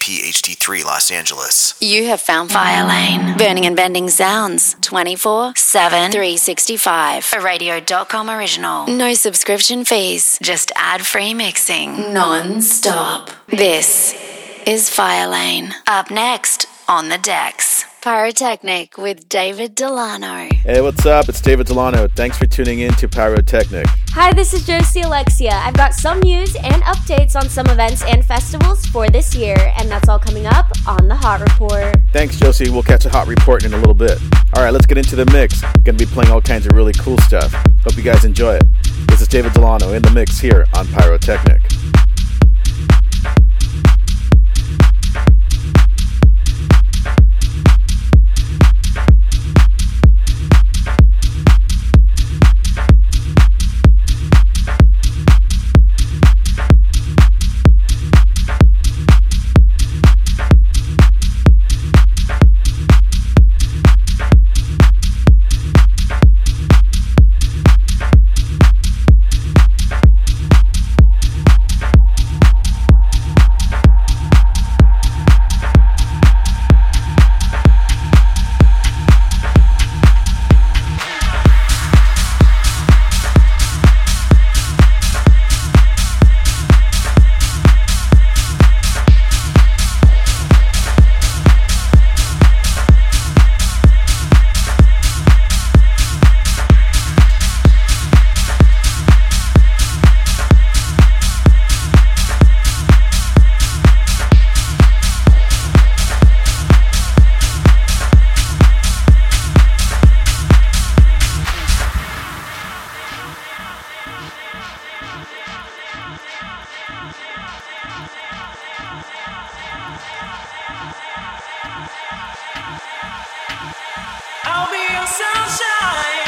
KUPD HD3 Los Angeles. You have found Fire Lane. Burning and bending sounds 24/7, 365. A radio.com original. No subscription fees. Just ad-free mixing. Non-stop. This is Fire Lane. Up next on the decks, Pyrotechnic with David Delano. Hey, what's up? It's David Delano. Thanks for tuning in to Pyrotechnic. Hi, this is Josie Alexia. I've got some news and updates on some events and festivals for this year, and that's all coming up on the Hot Report. Thanks, Josie. We'll catch a Hot Report in a little bit. All right, let's get into the mix. Gonna be playing all kinds of really cool stuff. Hope you guys enjoy it. This is David Delano in the mix here on Pyrotechnic. I'll be your sunshine.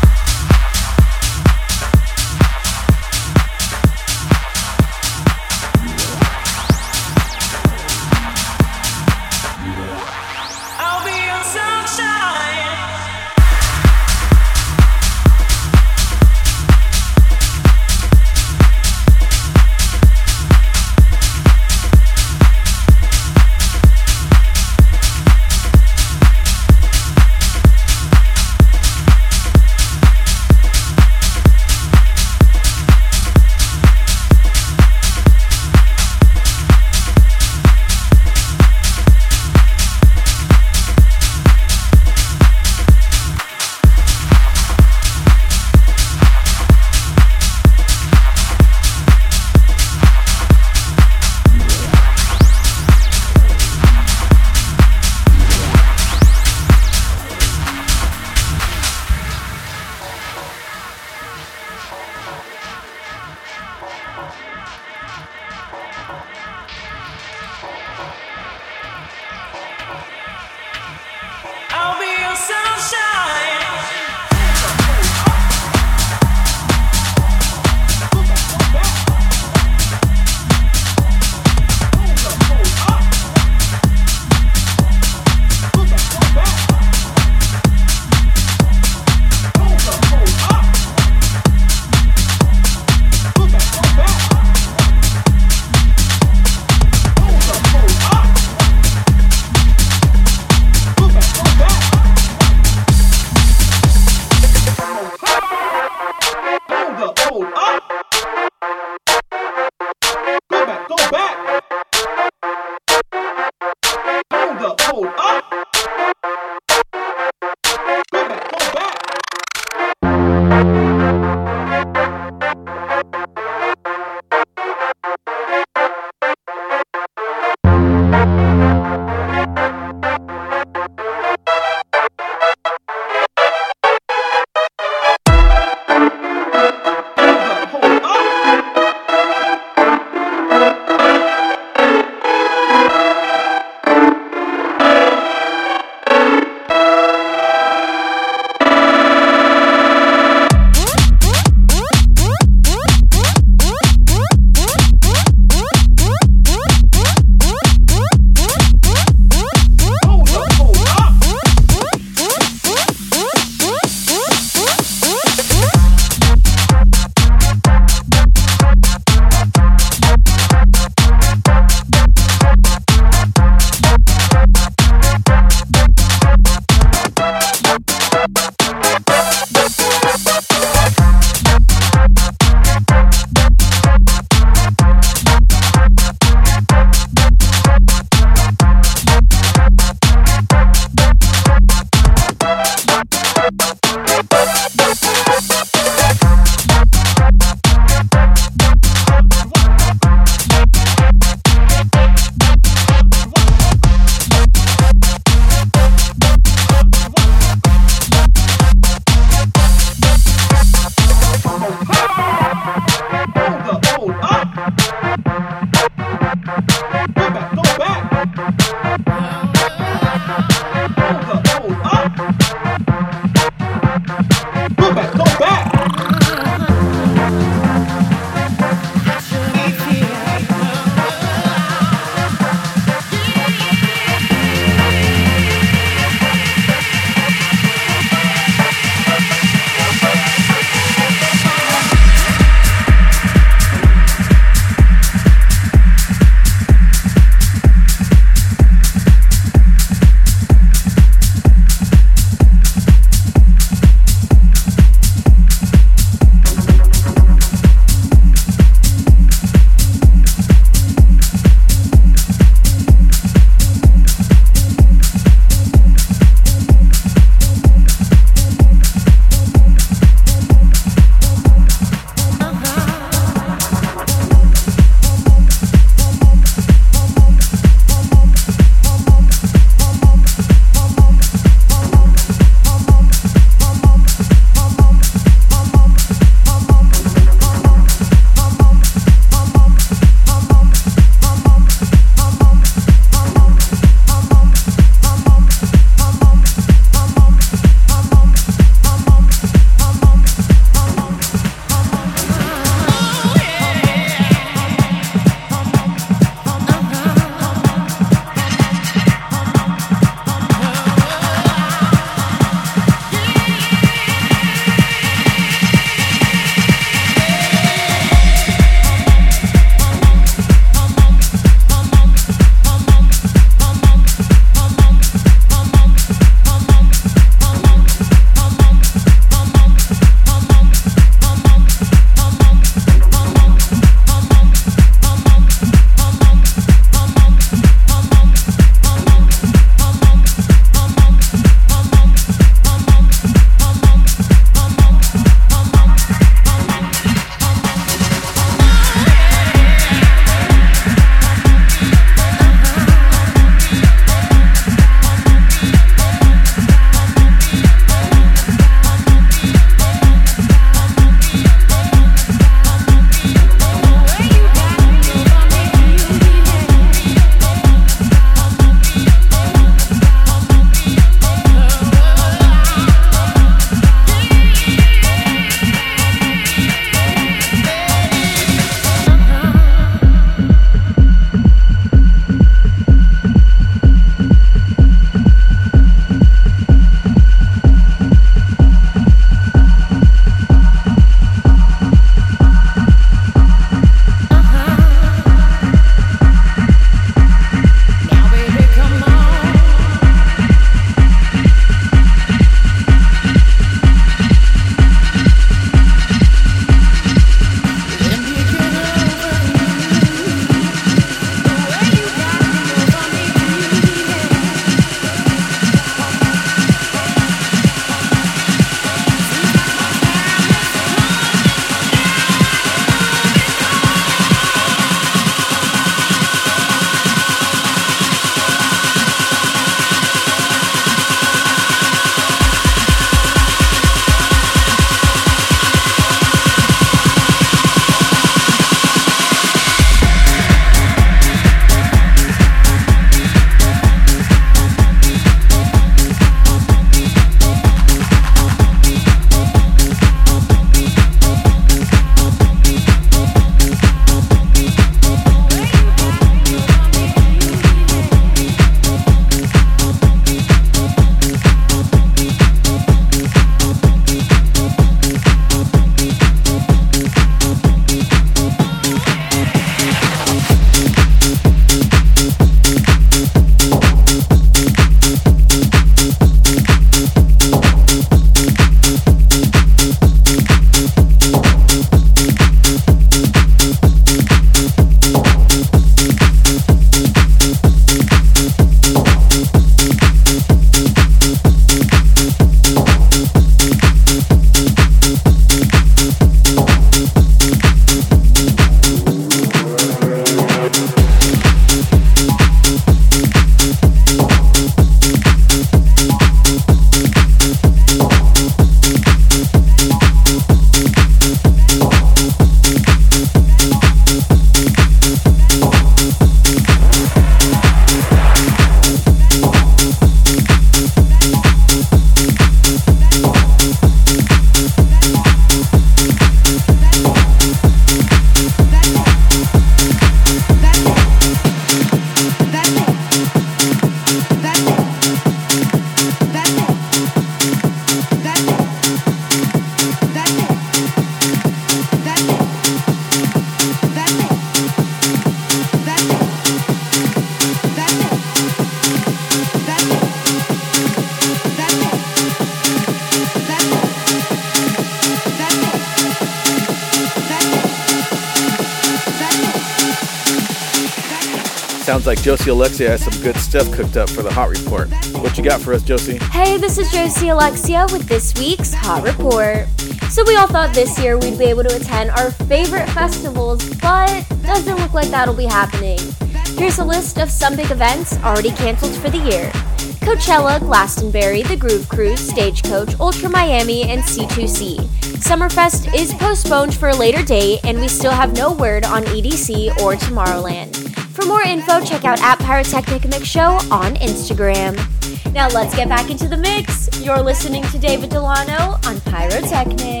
Sounds like Josie Alexia has some good stuff cooked up for the Hot Report. What you got for us, Josie? Hey, this is Josie Alexia with this week's Hot Report. So we all thought this year we'd be able to attend our favorite festivals, but doesn't look like that'll be happening. Here's a list of some big events already canceled for the year. Coachella, Glastonbury, The Groove Cruise, Stagecoach, Ultra Miami, and C2C. Summerfest is postponed for a later date, and we still have no word on EDC or Tomorrowland. For more info, check out @Pyrotechnic Mix Show on Instagram. Now let's get back into the mix. You're listening to David Delano on Pyrotechnic.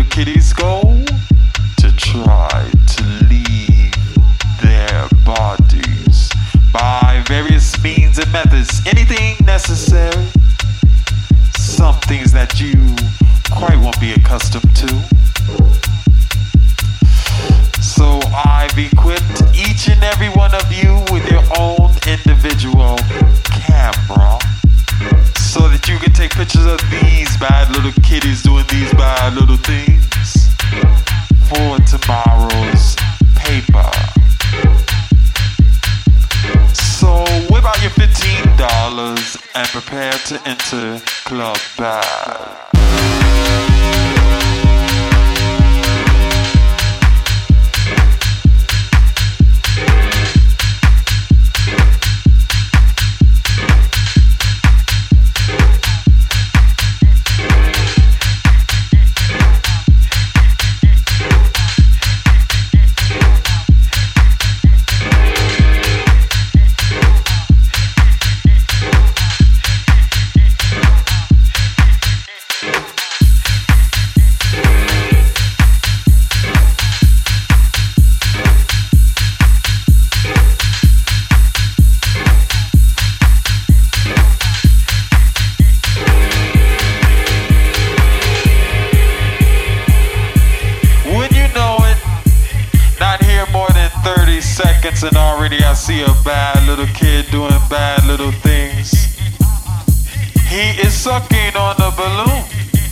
little kitties go to try to leave their bodies by various means and methods. Anything necessary, some things that you quite won't be accustomed to. So I've equipped each and every one of you with your own individual camera so that you can take pictures of these bad little kitties doing these bad little things for tomorrow's paper. So whip out your $15 and prepare to enter Club Bad. And already I see a bad little kid doing bad little things. He is sucking on a balloon.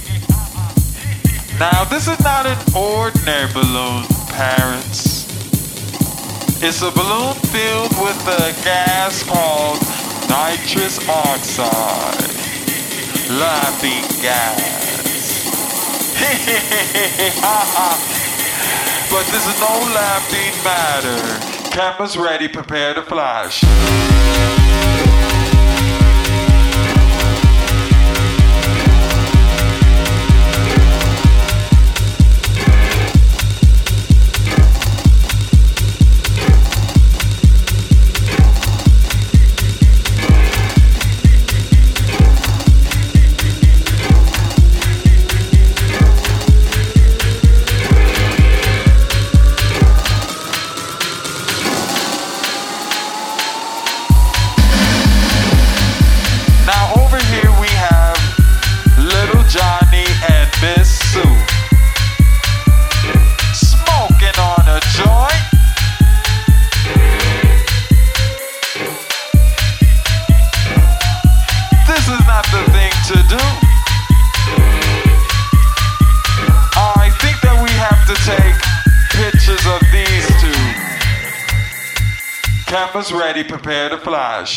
Now this is not an ordinary balloon, parents. It's a balloon filled with a gas called nitrous oxide. Laughing gas. But this is no laughing matter. Cameras ready, prepare to flash. Cameras ready, prepare to flash.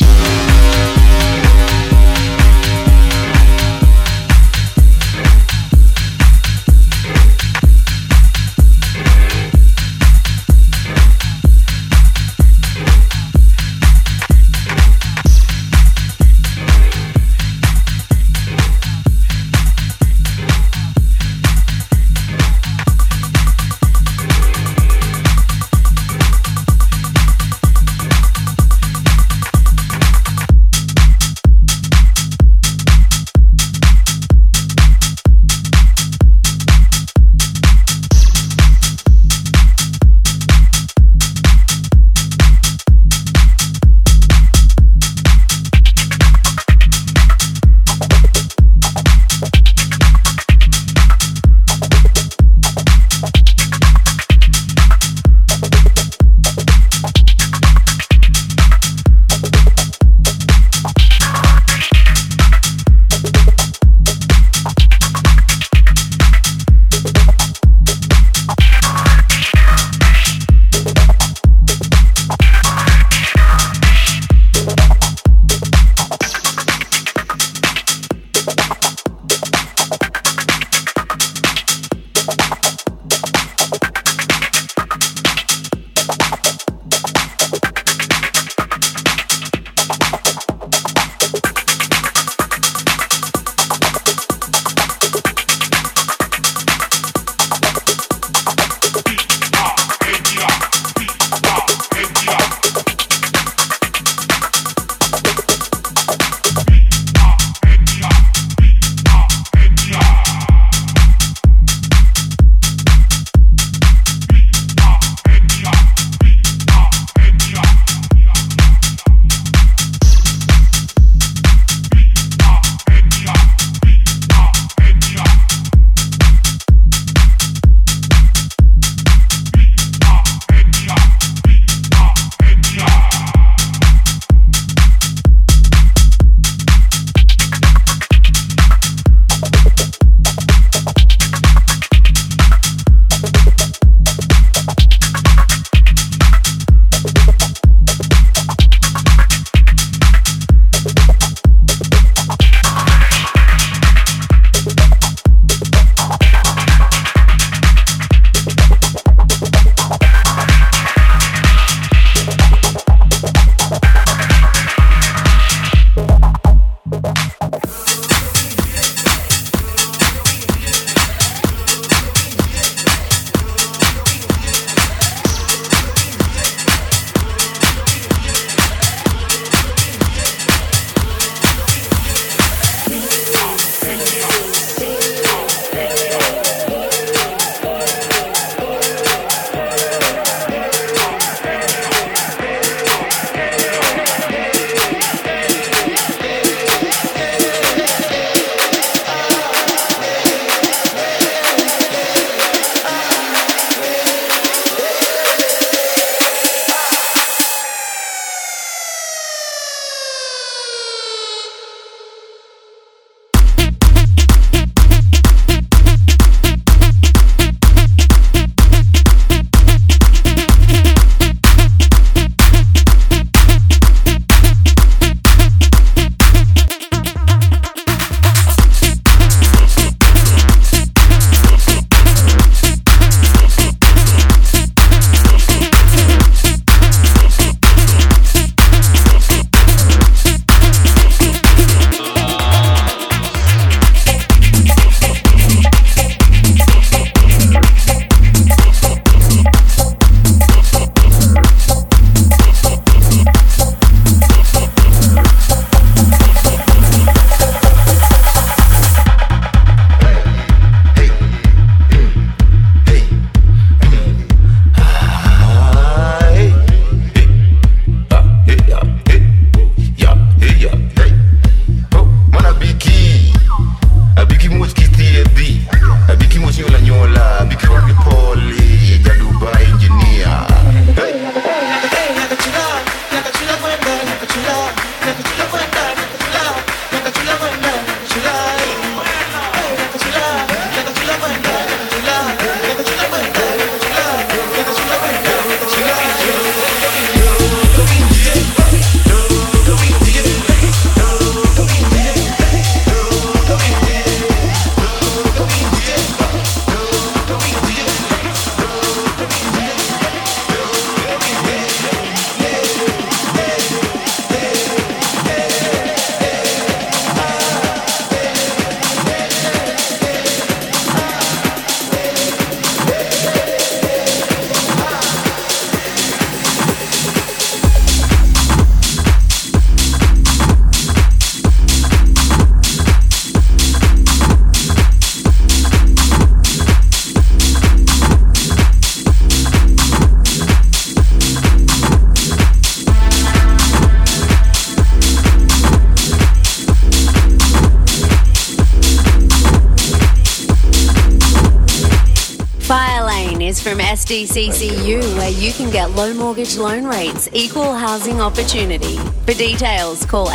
Fire Lane is from SDCCU, where you can get low mortgage loan rates, equal housing opportunity. For details, call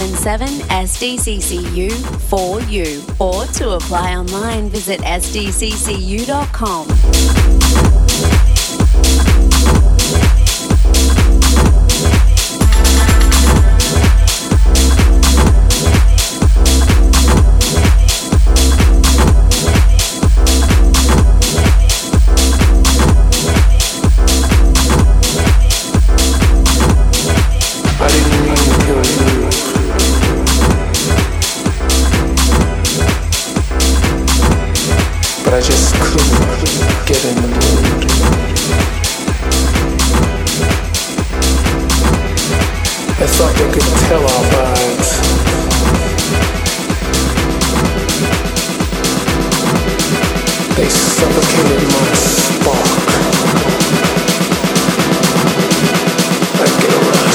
877-SDCCU-4U or to apply online, visit sdccu.com. But I just couldn't get in the mood. I thought they could tell our vibes. They suffocated my spark. I get a rush.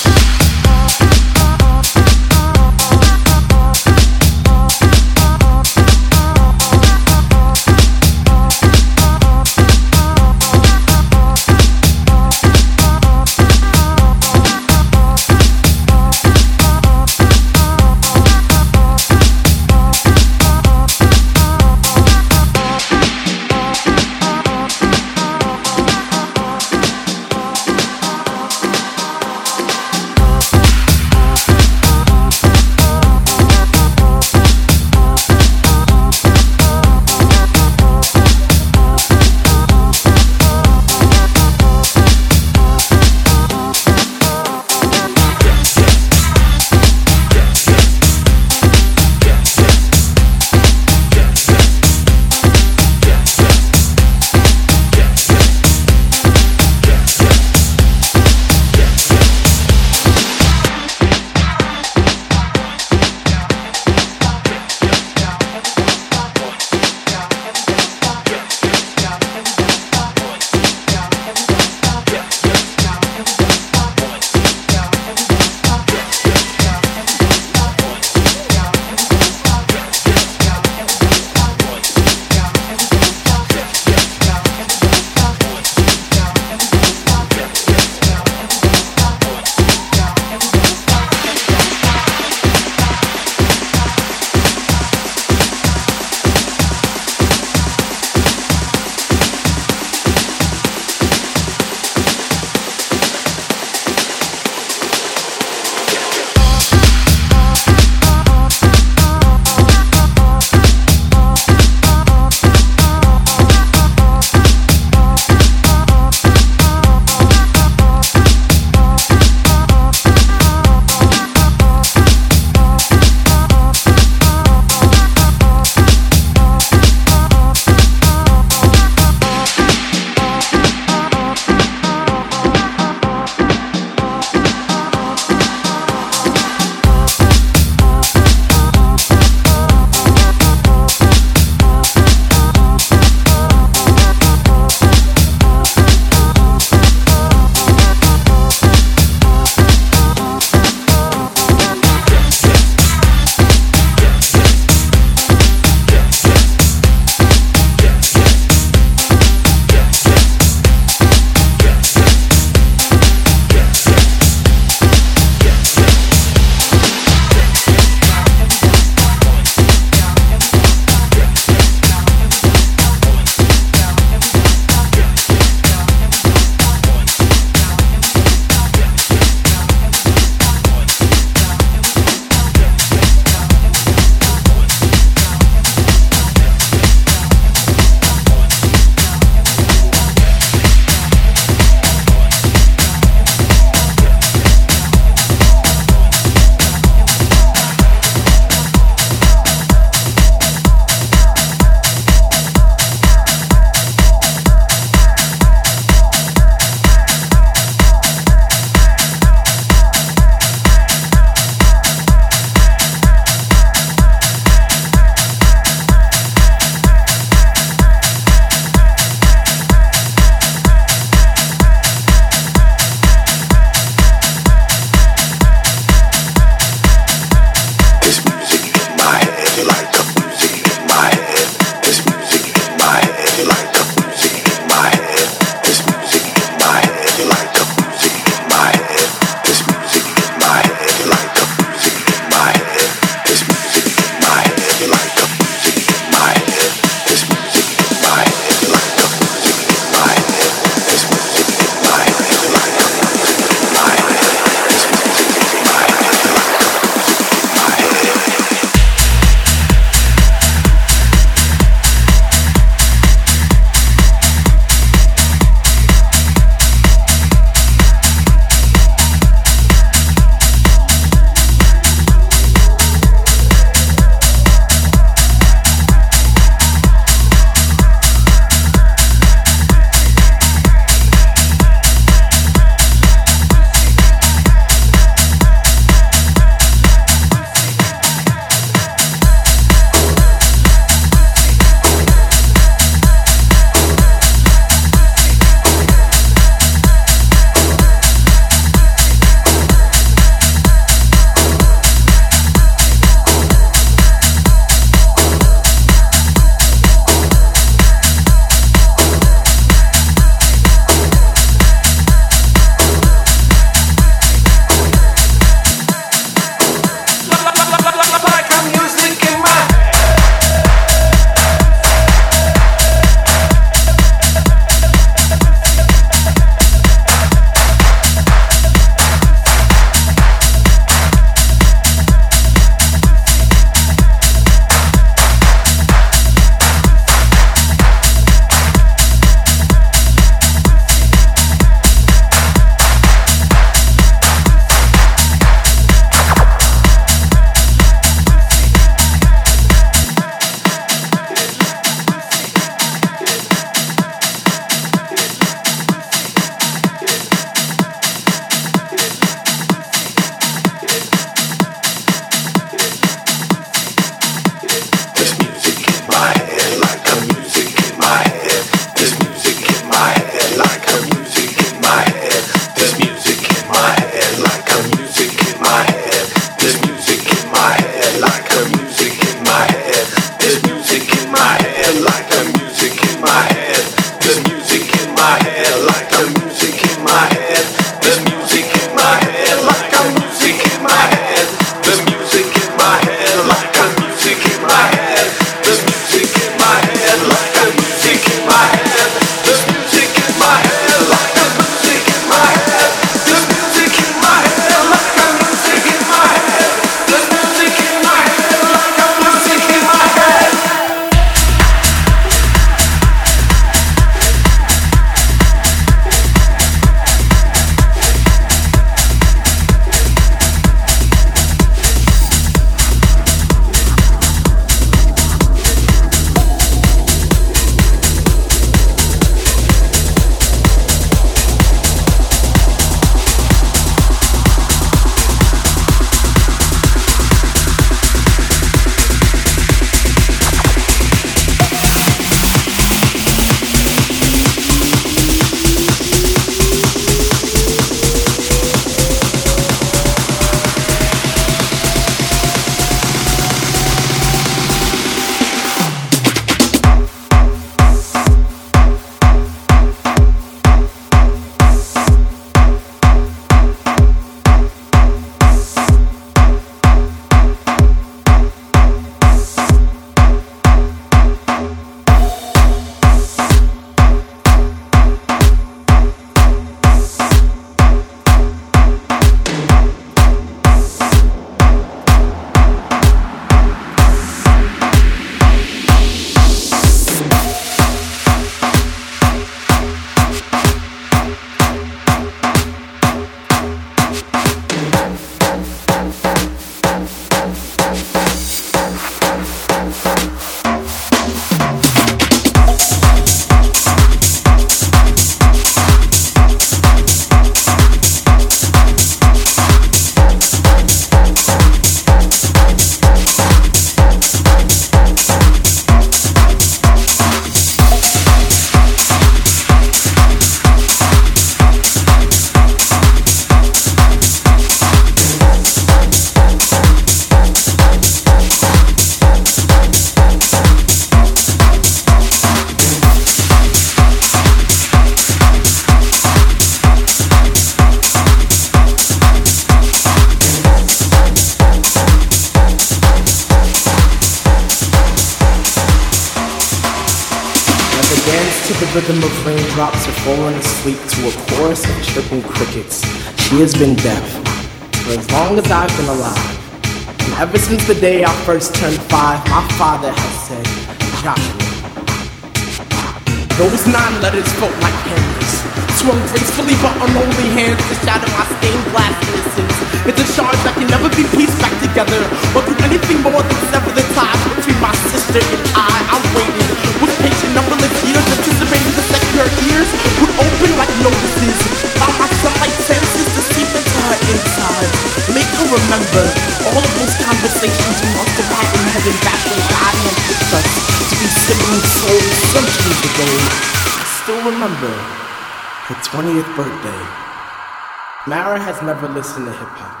Dance to the rhythm of raindrops or falling asleep to a chorus of chirping crickets. She has been deaf for as long as I've been alive. And ever since the day I first turned 5, my father has said, Joshua. Those 9 letters felt like hammers, swung gracefully but unholy hands to shatter my stained glass innocence. It's a charge that can never be pieced back together or do anything more than sever the ties between my sister and I. I waited with patient numberless years, anticipating the second her ears would open like notices. Allow my sunlight senses to seep into her inside. Make her remember all of those conversations we must have had in heaven back when God had picked us to be sibling souls centuries ago. I still remember her 20th birthday. Mara has never listened to hip-hop.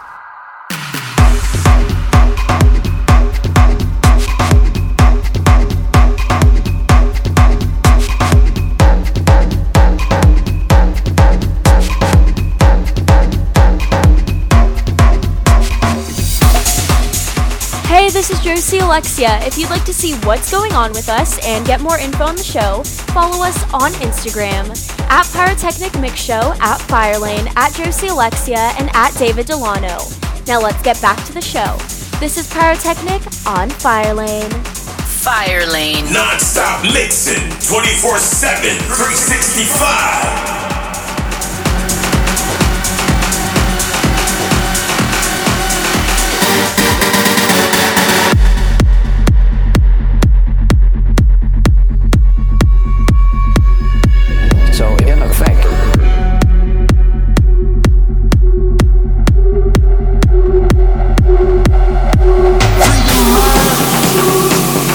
Hey, this is Josie Alexia. If you'd like to see what's going on with us and get more info on the show, follow us on Instagram at Pyrotechnic Mix Show, at Firelane, at Josie Alexia, and at David Delano. Now let's get back to the show. This is Pyrotechnic on Firelane. Firelane. Non-stop mixing, 24/7, 365.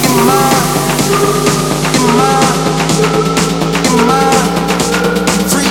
Free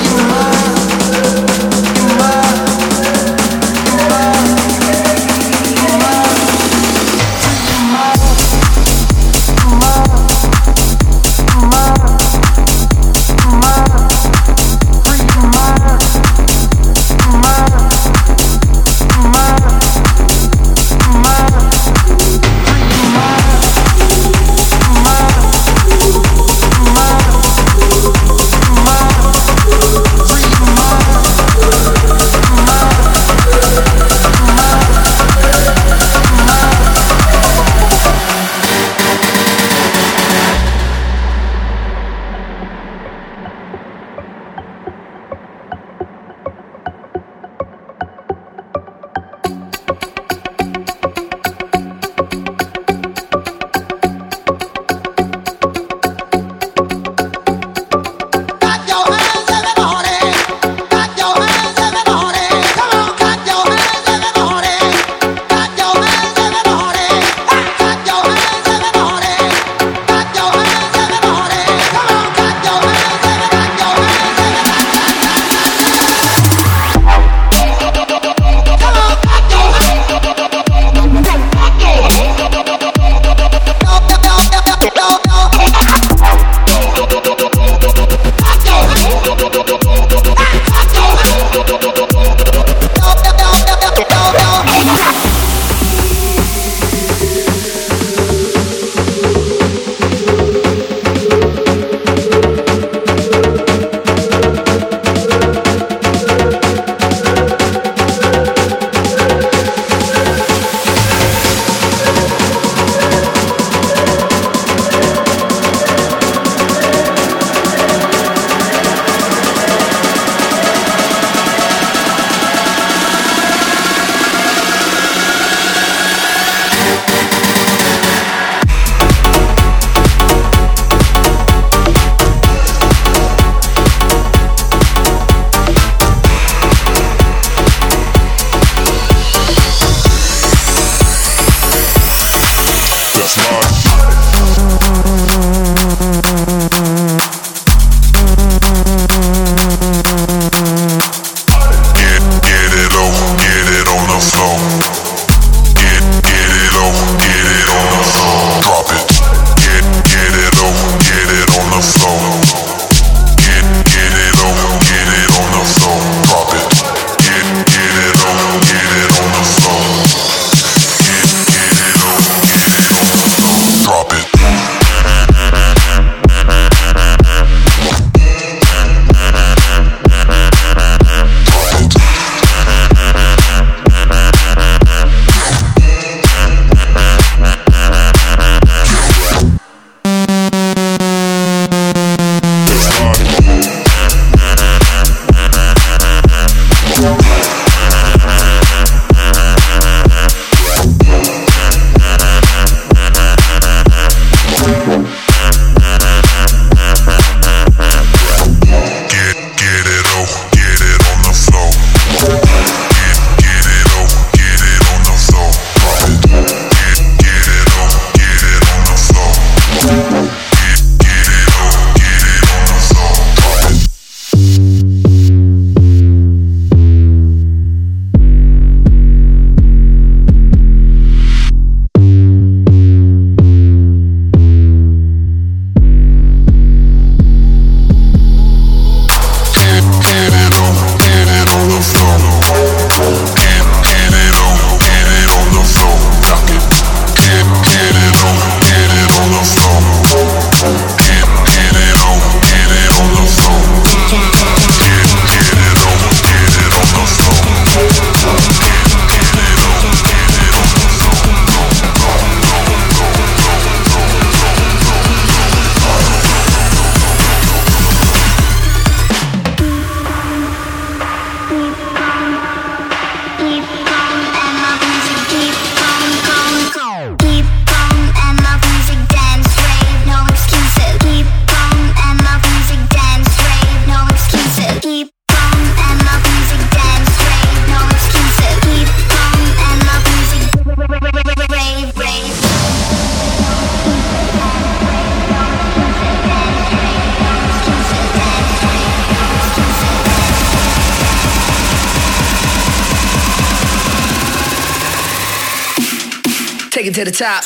Take it to the top.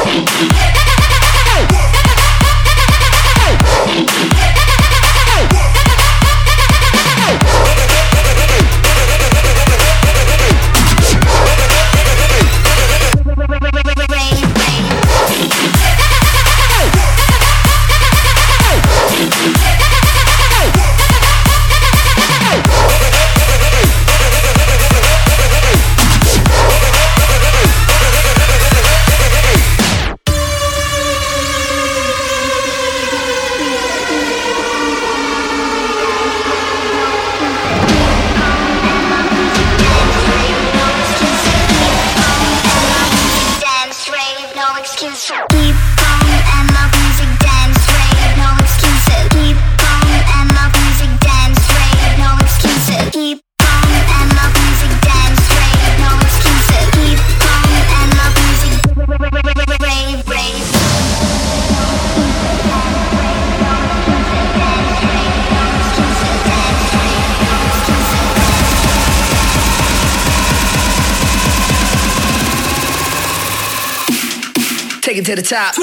Take it to the top.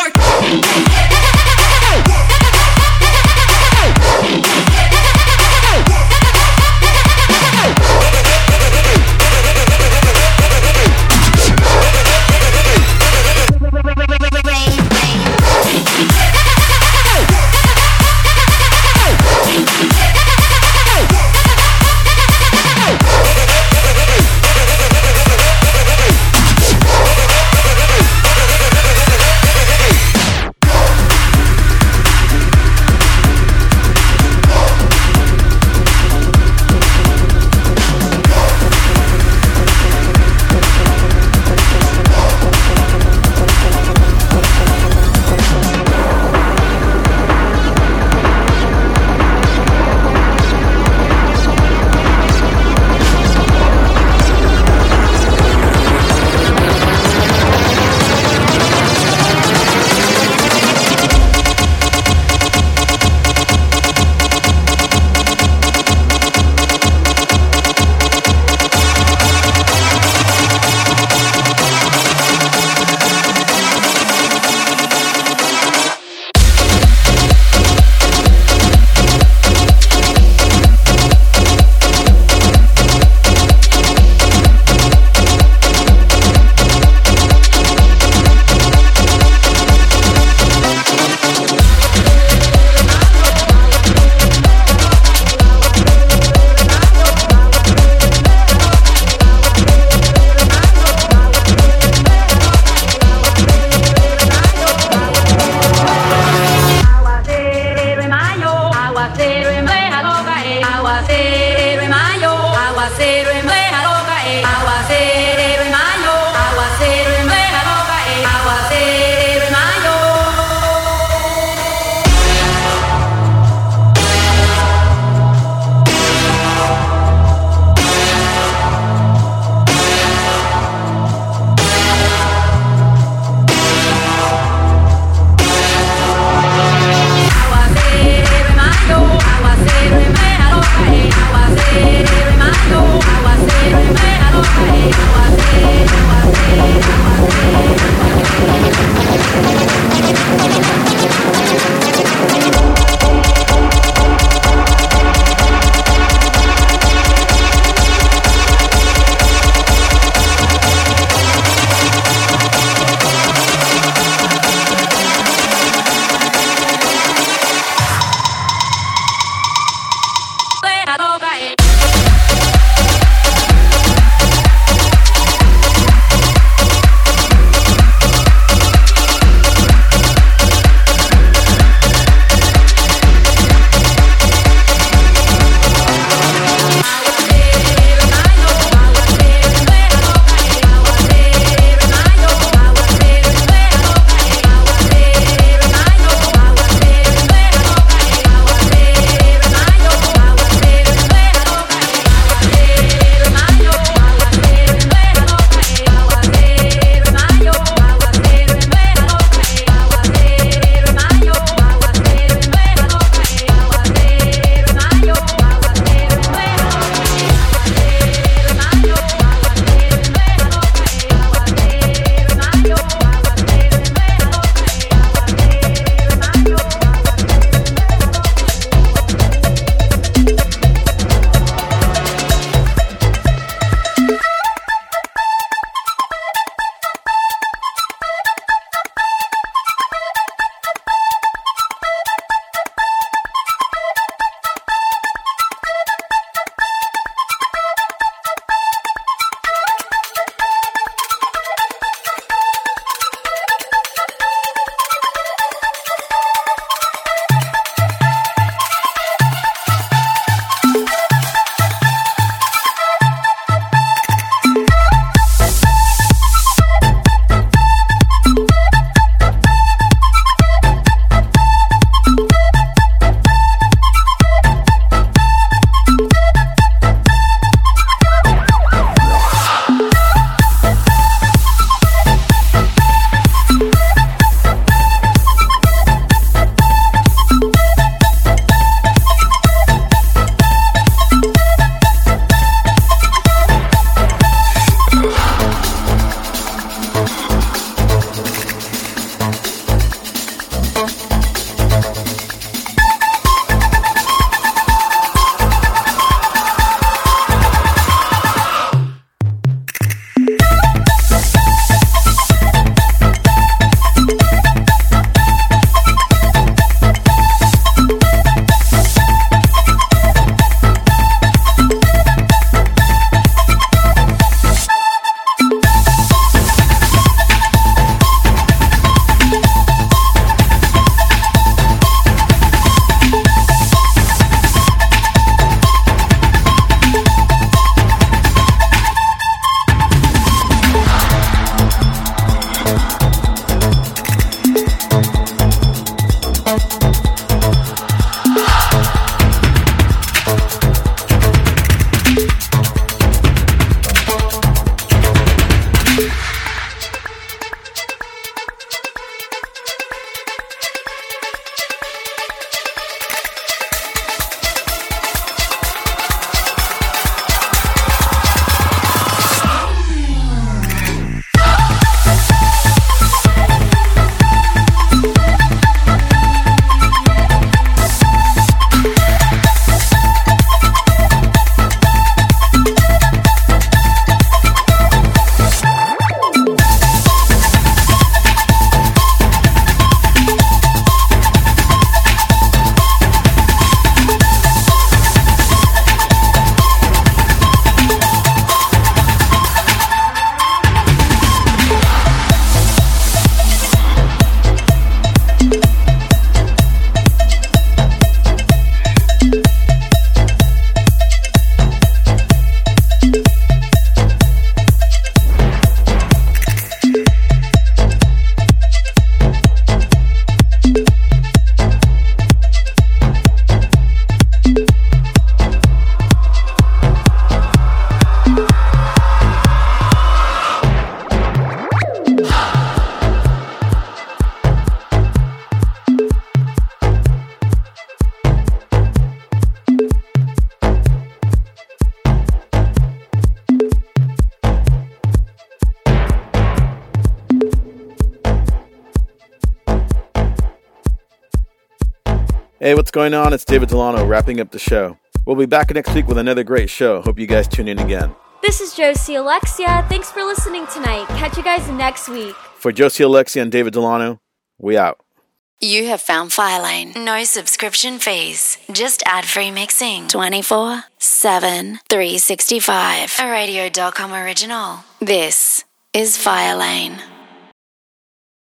Hey, what's going on? It's David Delano wrapping up the show. We'll be back next week with another great show. Hope you guys tune in again. This is Josie Alexia. Thanks for listening tonight. Catch you guys next week. For Josie Alexia and David Delano, we out. You have found Firelane. No subscription fees. Just ad-free mixing. 24/7, 365. A Radio.com original. This is Firelane.